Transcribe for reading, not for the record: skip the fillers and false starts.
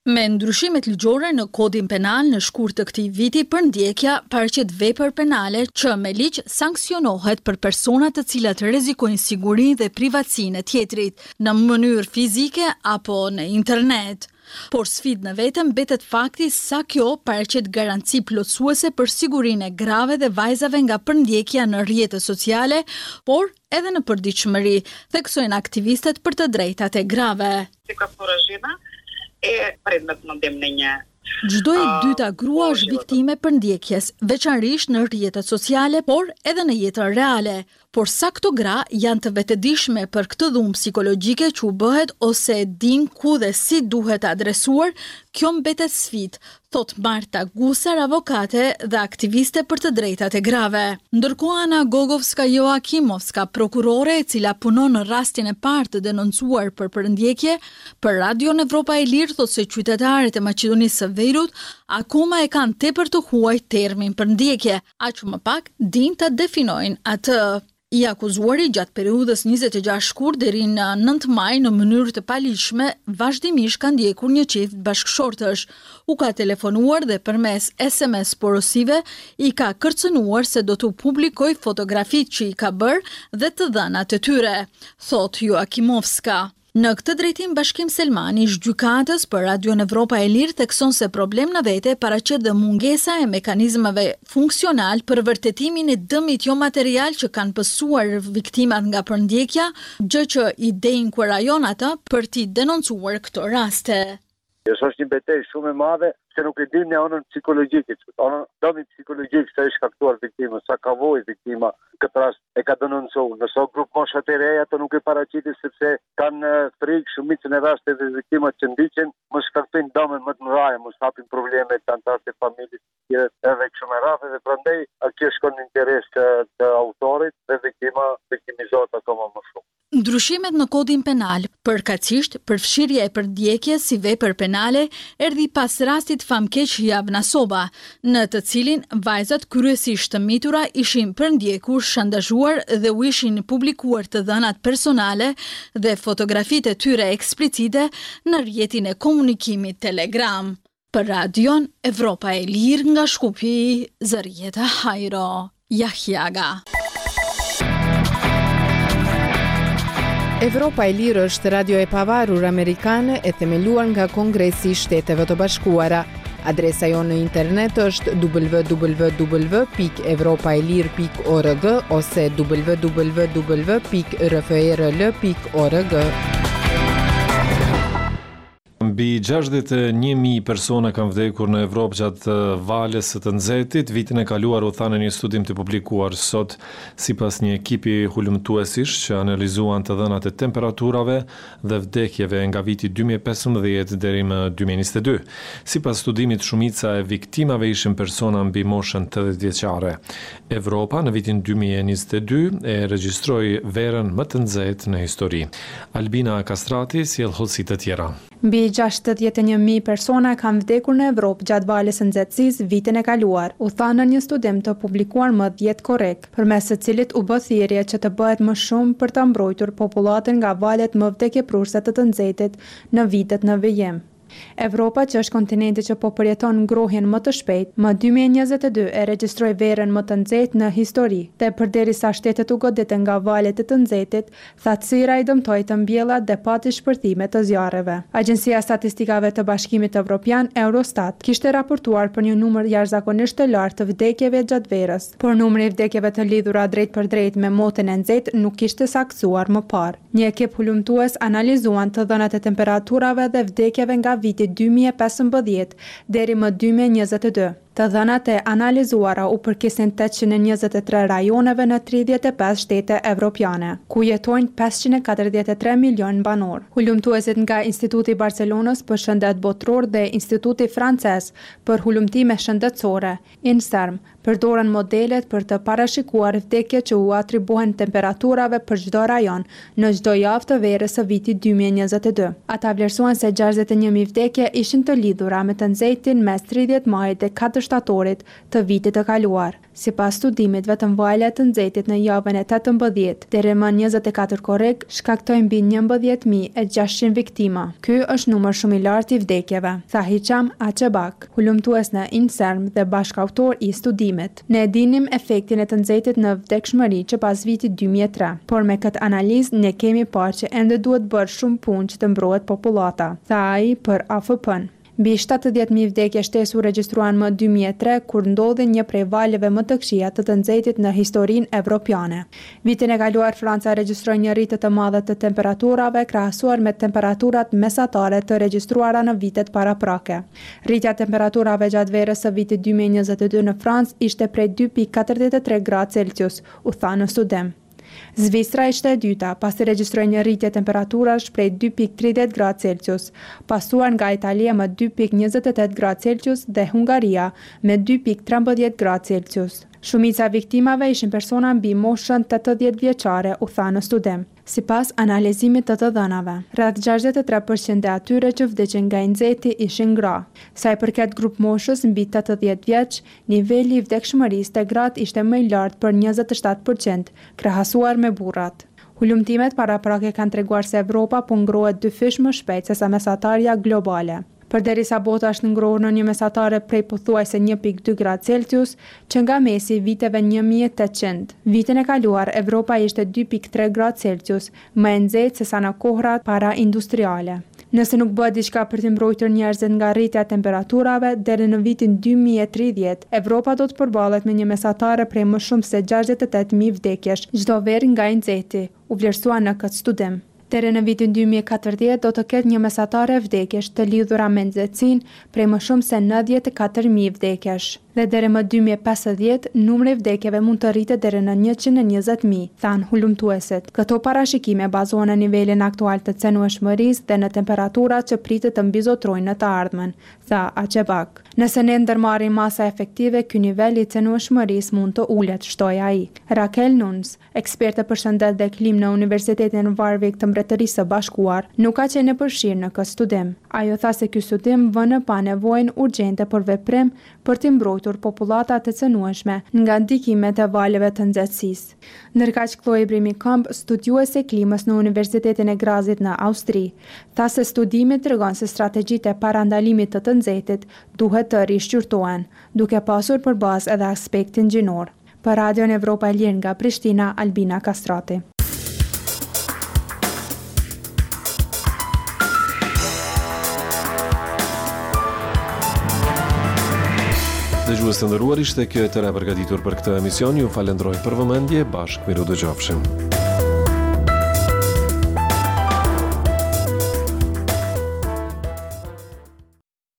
Me ndryshimet ligjore në kodin penal në shkurt të këtij viti, përndjekja paraqet vepër penale që me ligj sanksionohet për persona të cilat rrezikojnë sigurinë dhe privatësinë e tjetrit në mënyrë fizike apo në internet. Por sfidë në vetëm mbetet fakti sa kjo paraqet garanci plotësuese për sigurinë e grave dhe vajzave nga përndjekja në rrjetet sociale, por edhe në përditshmëri, theksojnë aktivistët për të drejtat e grave. Çdo e dyta grua është viktime përndjekjes, veçanërisht në rrjetet sociale, por edhe në jetën reale. Por sa këto gra janë të vetëdijshme për këtë dhunë psikologjike që u bëhet ose e din ku dhe si duhet adresuar, kjo mbetet sfidë, thot Marta Gusar, avokate dhe aktiviste për të drejtat e grave. Ndërkohë Ana Gogovska-Joakimovska, prokurore e cila punon në rastin e parë të denoncuar për përndjekje, për Radion Evropa e Lirë thot se qytetarët e Maqedonisë së Veriut akoma e kanë tepër të huaj termin përndjekje, aq më pak din ta definojnë atë. I akuzuari gjatë periudhës 26 shkurt deri në 9 maj në mënyrë të paligjshme vazhdimisht ka ndjekur një çift bashkëshortësh. U ka telefonuar dhe përmes SMS porosive i ka kërcënuar se do t'u publikoj fotografitë që i ka bërë dhe të dhënat e tyre, thot Joakimovska. Në këtë drejtim Bashkim Selmani, ish gjykatës për Radion Evropa e Lirë, thekson se problem në vete paraqet dhe mungesa e mekanizmave funksional për vërtetimin e dëmit jo material që kanë pësuar viktimat nga përndjekja, gjë që i deinkurajojnë ata për t'i denoncuar këto raste. Është një betejë shumë e madhe, se nuk e dim në anën psikologjike. Anën dëmi psikologjik sa është shkaktuar viktima, sa ka vojë viktima, këtë rast e ka denoncuar. Nëse grup moshat e reja ato nuk e paraqitin sepse kanë frikë shumicën e rasteve dhe viktimat që ndiqen, mos shkaktojnë dëme më të mëdha, mos hapin probleme të antarëve të familjes, edhe kështu me radhë, dhe prandaj kjo shkon në interes të autorit dhe viktimizohet akoma më shumë. Ndryshimet në kodin penal, përkatësisht përfshirja e përndjekjes si vepër penale, erdhi pas rastit famkeq Javnasoba, në të cilin vajzat kryesisht të mitura ishin përndjekur, shantazhuar dhe u ishin publikuar të dhënat personale dhe fotografitë e tyre eksplicite në rrjetin e komunikimit Telegram. Për Radion Evropa e Lirë nga Shkupi, Zërieta Hajro, Jahjaga. Evropa e Lirë është radio e pavarur amerikane e themeluar nga Kongresi i Shteteve të Bashkuara. Adresa jonë në internet është www.evropaelir.org ose www.rfrl.org. Mbi 61.000 persona kanë vdekur në Evropë gjatë valës së të nxehtit. Vitin e kaluar u thanë një studim të publikuar sot sipas një ekipi hulumtuesish që analizuan të dhënat e temperaturave dhe vdekjeve nga viti 2015 deri më 2022. Sipas studimit, shumica e viktimave ishin persona mbi moshën 80 vjeçare. Evropa në vitin 2022 e regjistroi verën më të nxehtë në histori. Albina Kastrati sjell hollësitë të tjera. Mbi 61.000 persona kanë vdekur në Evropë gjatë valës së nxehtësisë vitin e kaluar, u tha në një studim të publikuar më 10 korrik, përmes së cilit u bë thirrje që të bëhet më shumë për ta mbrojtur popullatën nga valet më vdekjeprurse të nxehtit në vitet në vijim. Evropa, që është kontinenti që po përjeton ngrohjen më të shpejtë, më 2022 e regjistroi verën më të nxehtë në histori, dhe përderisa shtetet u goditën nga valet e të nxehtit, thatësira i dëmtoi të mbjellat dhe pati shpërthime të zjarreve. Agjencia e Statistikave të Bashkimit Evropian, Eurostat, kishte raportuar për një numër jashtëzakonisht të lartë të vdekjeve gjatë verës, por numri i vdekjeve të lidhura drejt për drejt me motën e nxehtë nuk kishte saktuar më parë. Një ekip hulumtues analizuan të dhënat e temperaturave dhe vdekjeve nga viti 2015 deri më 2022. Të dhënat e analizuara u përkisin 823 rajoneve në 35 shtete evropiane, ku jetojnë 543 milion banor. Hulumtuesit nga Instituti i Barcelonës për Shëndet Botror dhe Instituti Francez për Hulumtime Shëndetësore, INSERM, përdoren modelet për të parashikuar vdekje që u atribuohen temperaturave për çdo rajon në çdo javë të verës së vitit 2022. Ata vlerësuan se 61.000 vdekje ishin të lidhura me të nxehtin mes 30 majit dhe 4 të shtatorit të vitit të kaluar. Sipas studimit, vetëm valja të nxehtit në javën e 18 deri më 24 korrik shkaktoi mbi 11.600 viktima. Ky është numër shumë i lartë i vdekjeve, tha Hicham Achebak, hulumtues në INSERM dhe bashkautor i studimit. Ne e dinim efektin e të nxehtit në vdekshmëri që pas vitit 2003, por me këtë analizë ne kemi parë që ende duhet bërë shumë punë që të mbrohet popullata, tha ai për AFP-n. Mbi 70.000 vdekje shtesë u regjistruan më 2003 kur ndodhi një prej valeve më të këqija të nxehtit në historinë evropiane. Vitin e kaluar Franca regjistroi një rritje të madhe të temperaturave krahasuar me temperaturat mesatare të regjistruara në vitet paraprake. Rritja e temperaturave gjatë verës së vitit 2022 në Francë ishte prej 2.43 gradë Celsius, u tha në studim. Zvicra ishte e dyta, pasi regjistroi një rritje temperaturash prej 2.30 gradë Celsius, pasuar nga Italia me 2.28 gradë Celsius dhe Hungaria me 2.13 gradë Celsius. Shumica e viktimave ishin persona mbi moshën 80 vjeçare, u tha në studim. Sipas analizimit të dhënave, rreth 63% e atyre që vdiqën nga nxehti ishin gra. Sa i përket grup moshës mbi 80 vjeç, niveli i vdekshmërisë te gratë ishte më i lartë për 27%, krahasuar me burrat. Hulumtimet paraprake kanë treguar se Evropa po ngrohet 2 fish më shpejt se sa mesatarja globale. Përderisa bota është ngrohur në një mesatare prej pothuajse 1.2 gradë Celsius, që nga mesi viteve 1800. Vitin e kaluar, Evropa ishte 2.3 gradë Celsius, më e nxehtë se sa në kohrat para industriale. Nëse nuk bëhet diçka për të mbrojtur njerëzit nga rritja e temperaturave, deri në vitin 2030, Evropa do të përballet me një mesatare prej më shumë se 68.000 vdekjesh çdo verë nga nxehti, u vlerësua në këtë studim. Deri në vitin 2040 do të ketë një mesatare vdekjesh të lidhura me nxehtësinë prej më shumë se 94.000 vdekjesh. Dhe deri më 2050, numri i vdekjeve mund të rritet deri në 120.000, than hulumtuesit. Këto parashikime bazohen në nivelin aktual të cenueshmërisë dhe në temperaturat që pritet të mbizotrojnë në të ardhmen, tha Achebak. Nëse ne ndërmarrim masa efektive, ky nivel i cenueshmërisë mund të ulet, shtoi ai. Raquel Nunes, eksperte për shëndet dhe klimë në Universitetin Warwick të Mbretërisë së Bashkuar, nuk ka qenë e përfshirë në këtë studim. Ajo tha se ky studim vënë pa nevojën urgjente për veprim për të mbrojtur popullata të cënueshme nga ndikimet e valeve të nxehtësisë. Ndërkaq Chloe Brimi-Kamp, studiuese klimës në Universitetin e Grazit në Austri, tha se studimi tregon se strategjitë e parandalimit të nxehtit duhet të rishqyrtohen, duke pasur për bazë edhe aspektin gjinor. Për Radion Evropa e Lirë nga Prishtina, Albina Kastrati. Dëgjues të nderuar, ishte kjo e tëra përgatitur për këtë emision. Ju falenderoj për vëmendje, bashkë miru dëgjofshim.